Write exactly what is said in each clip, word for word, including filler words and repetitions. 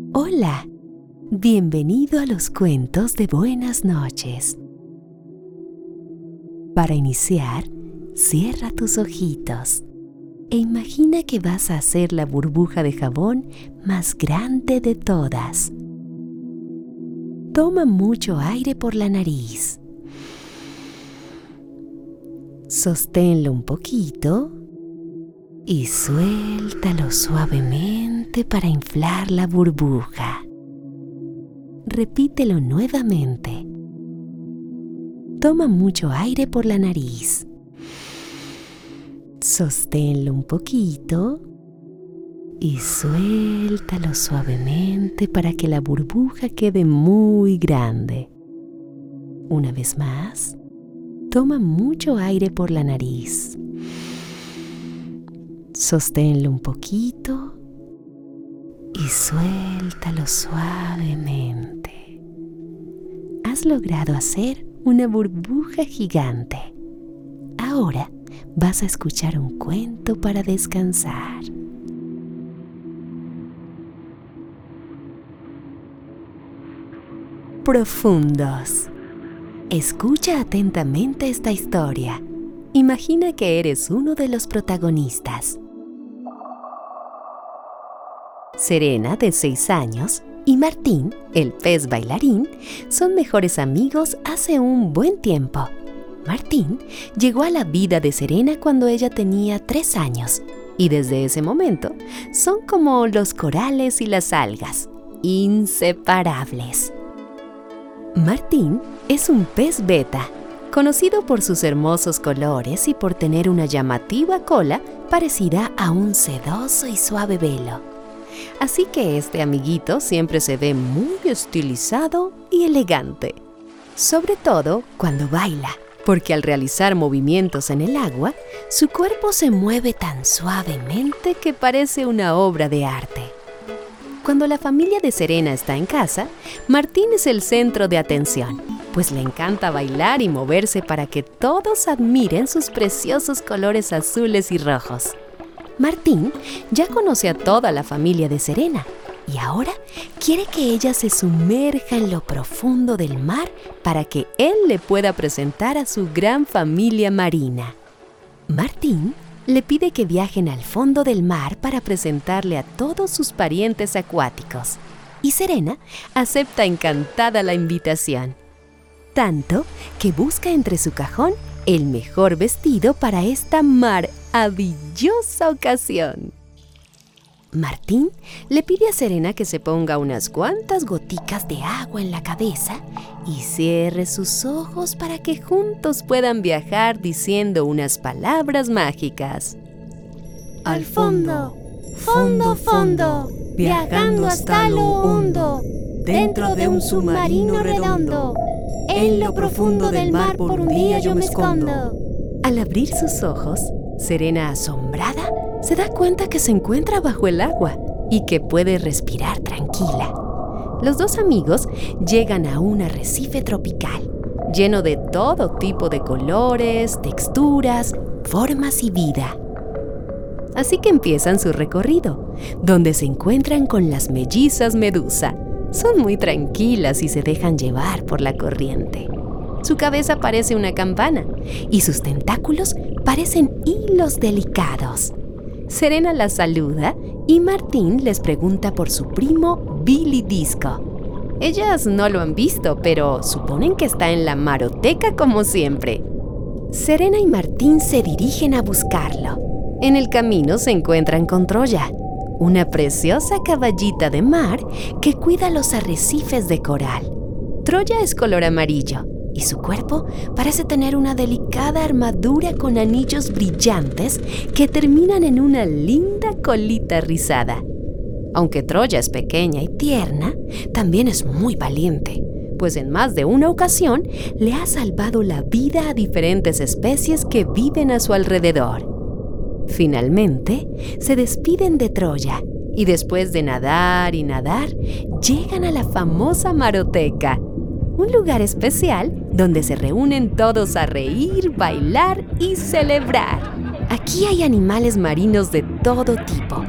Hola, bienvenido a los cuentos de buenas noches. Para iniciar, cierra tus ojitos e imagina que vas a hacer la burbuja de jabón más grande de todas. Toma mucho aire por la nariz. Sosténlo un poquito y suéltalo suavemente para inflar la burbuja. Repítelo nuevamente. Toma mucho aire por la nariz. Sosténlo un poquito y suéltalo suavemente para que la burbuja quede muy grande. Una vez más, toma mucho aire por la nariz. Sosténlo un poquito y suéltalo suavemente. Has logrado hacer una burbuja gigante. Ahora vas a escuchar un cuento para descansar. Profundos. Escucha atentamente esta historia. Imagina que eres uno de los protagonistas. Serena, de seis años, y Martín, el pez bailarín, son mejores amigos hace un buen tiempo. Martín llegó a la vida de Serena cuando ella tenía tres años, y desde ese momento son como los corales y las algas, inseparables. Martín es un pez beta, conocido por sus hermosos colores y por tener una llamativa cola parecida a un sedoso y suave velo. Así que este amiguito siempre se ve muy estilizado y elegante, sobre todo cuando baila, porque al realizar movimientos en el agua, su cuerpo se mueve tan suavemente que parece una obra de arte. Cuando la familia de Serena está en casa, Martín es el centro de atención, pues le encanta bailar y moverse para que todos admiren sus preciosos colores azules y rojos. Martín ya conoce a toda la familia de Serena y ahora quiere que ella se sumerja en lo profundo del mar para que él le pueda presentar a su gran familia marina. Martín le pide que viajen al fondo del mar para presentarle a todos sus parientes acuáticos y Serena acepta encantada la invitación. Tanto que busca entre su cajón el mejor vestido para esta maravillosa ocasión. Martín le pide a Serena que se ponga unas cuantas goticas de agua en la cabeza y cierre sus ojos para que juntos puedan viajar diciendo unas palabras mágicas. Al fondo, fondo, fondo, viajando hasta lo hondo, dentro de un submarino redondo. En lo profundo del mar por un día yo me escondo. Al abrir sus ojos, Serena, asombrada, se da cuenta que se encuentra bajo el agua y que puede respirar tranquila. Los dos amigos llegan a un arrecife tropical, lleno de todo tipo de colores, texturas, formas y vida. Así que empiezan su recorrido, donde se encuentran con las mellizas Medusa. Son muy tranquilas y se dejan llevar por la corriente. Su cabeza parece una campana y sus tentáculos parecen hilos delicados. Serena las saluda y Martín les pregunta por su primo Billy Disco. Ellas no lo han visto, pero suponen que está en la maroteca como siempre. Serena y Martín se dirigen a buscarlo. En el camino se encuentran con Troya, una preciosa caballita de mar que cuida los arrecifes de coral. Troya es color amarillo y su cuerpo parece tener una delicada armadura con anillos brillantes que terminan en una linda colita rizada. Aunque Troya es pequeña y tierna, también es muy valiente, pues en más de una ocasión le ha salvado la vida a diferentes especies que viven a su alrededor. Finalmente, se despiden de Troya y después de nadar y nadar, llegan a la famosa maroteca, un lugar especial donde se reúnen todos a reír, bailar y celebrar. Aquí hay animales marinos de todo tipo,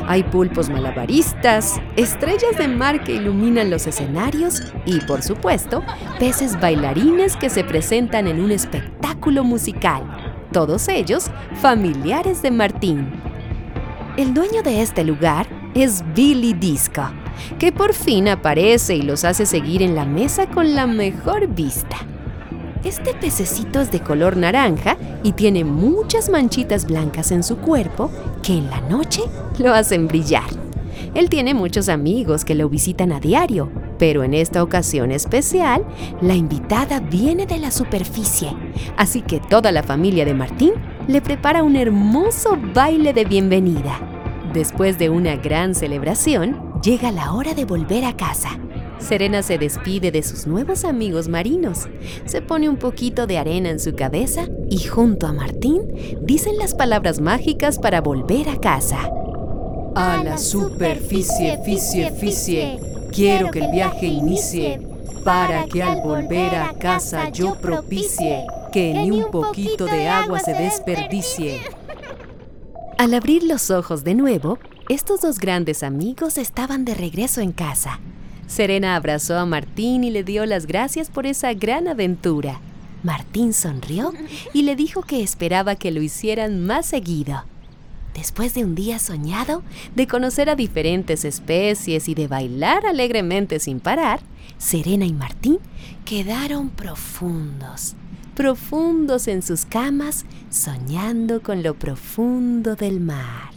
Hay pulpos malabaristas, estrellas de mar que iluminan los escenarios y, por supuesto, peces bailarines que se presentan en un espectáculo musical. Todos ellos familiares de Martín. El dueño de este lugar es Billy Disco, que por fin aparece y los hace seguir en la mesa con la mejor vista. Este pececito es de color naranja y tiene muchas manchitas blancas en su cuerpo que en la noche lo hacen brillar. Él tiene muchos amigos que lo visitan a diario, pero en esta ocasión especial, la invitada viene de la superficie, así que toda la familia de Martín le prepara un hermoso baile de bienvenida. Después de una gran celebración, llega la hora de volver a casa. Serena se despide de sus nuevos amigos marinos, se pone un poquito de arena en su cabeza y junto a Martín dicen las palabras mágicas para volver a casa. A la superficie, ficie, ficie, quiero que el viaje inicie, para que al volver a casa yo propicie que ni un poquito de agua se desperdicie. Al abrir los ojos de nuevo, estos dos grandes amigos estaban de regreso en casa. Serena abrazó a Martín y le dio las gracias por esa gran aventura. Martín sonrió y le dijo que esperaba que lo hicieran más seguido. Después de un día soñado, de conocer a diferentes especies y de bailar alegremente sin parar, Serena y Martín quedaron profundos, profundos en sus camas, soñando con lo profundo del mar.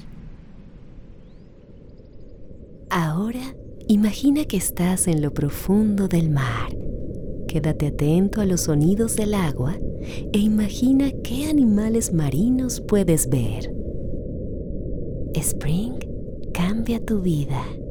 Ahora, imagina que estás en lo profundo del mar. Quédate atento a los sonidos del agua e imagina qué animales marinos puedes ver. Spring cambia tu vida.